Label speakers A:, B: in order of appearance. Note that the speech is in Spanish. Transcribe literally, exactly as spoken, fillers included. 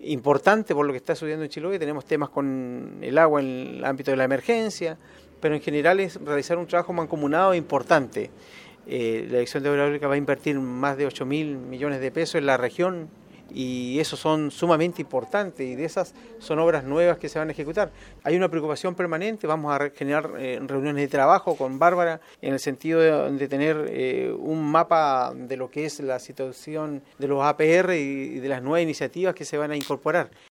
A: importante por lo que está sucediendo en Chiloé. Tenemos temas con el agua en el ámbito de la emergencia, pero en general es realizar un trabajo mancomunado importante. Eh, la Dirección de Obras Públicas va a invertir más de ocho mil millones de pesos en la región y esos son sumamente importantes y de esas son obras nuevas que se van a ejecutar. Hay una preocupación permanente, vamos a generar eh, reuniones de trabajo con Bárbara en el sentido de, de tener eh, un mapa de lo que es la situación de los A P R y de las nuevas iniciativas que se van a incorporar.